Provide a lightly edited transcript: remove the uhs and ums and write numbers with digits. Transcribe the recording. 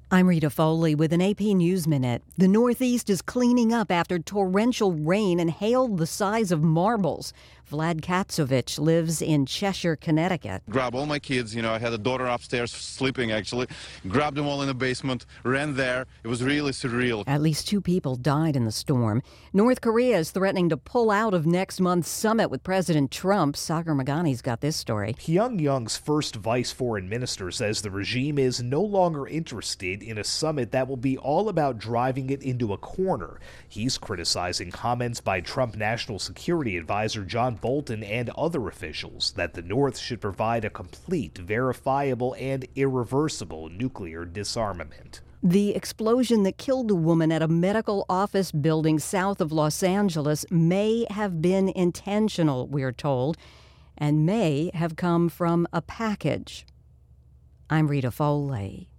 I'm Rita Foley with an AP News Minute. The Northeast is cleaning up after torrential rain and hail the size of marbles. Vlad Katsovich lives in Cheshire, Connecticut. Grab all my kids, I had a daughter upstairs sleeping actually, grabbed them all in the basement, ran there. It was really surreal. At least 2 people died in the storm. North Korea is threatening to pull out of next month's summit with President Trump. Sagar Magani's got this story. Pyongyang's first vice foreign minister says the regime is no longer interested in a summit that will be all about driving it into a corner. He's criticizing comments by Trump National Security Advisor John Bolton and other officials that the North should provide a complete, verifiable, and irreversible nuclear disarmament. The explosion that killed a woman at a medical office building south of Los Angeles may have been intentional, we're told, and may have come from a package. I'm Rita Foley.